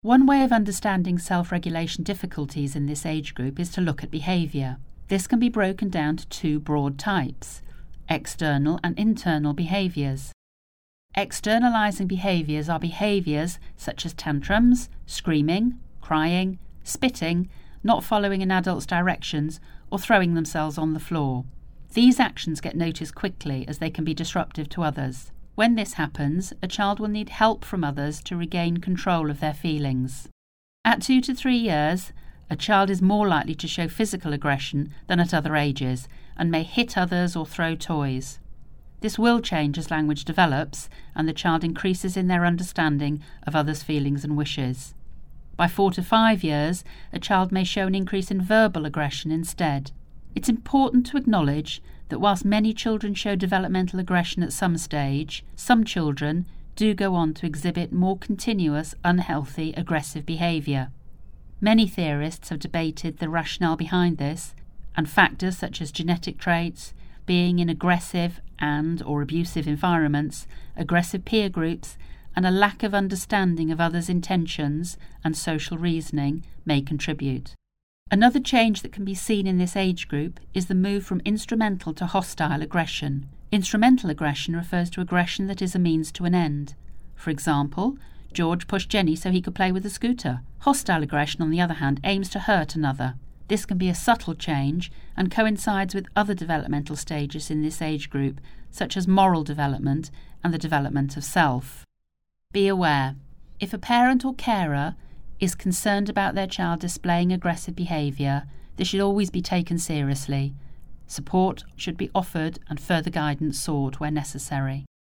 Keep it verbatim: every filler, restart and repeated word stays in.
One way of understanding self-regulation difficulties in this age group is to look at behaviour. This can be broken down to two broad types: external and internal behaviours. Externalising behaviours are behaviours such as tantrums, screaming, crying, spitting, not following an adult's directions, or throwing themselves on the floor. These actions get noticed quickly as they can be disruptive to others. When this happens, a child will need help from others to regain control of their feelings. At two to three years, a child is more likely to show physical aggression than at other ages and may hit others or throw toys. This will change as language develops and the child increases in their understanding of others' feelings and wishes. By four to five years, a child may show an increase in verbal aggression instead. It's important to acknowledge that whilst many children show developmental aggression at some stage, some children do go on to exhibit more continuous, unhealthy, aggressive behaviour. Many theorists have debated the rationale behind this, and factors such as genetic traits, being in aggressive and or abusive environments, aggressive peer groups, and a lack of understanding of others' intentions and social reasoning may contribute. Another change that can be seen in this age group is the move from instrumental to hostile aggression. Instrumental aggression refers to aggression that is a means to an end. For example, George pushed Jenny so he could play with a scooter. Hostile aggression, on the other hand, aims to hurt another. This can be a subtle change and coincides with other developmental stages in this age group, such as moral development and the development of self. Be aware, if a parent or carer is concerned about their child displaying aggressive behaviour, this should always be taken seriously. Support should be offered and further guidance sought where necessary.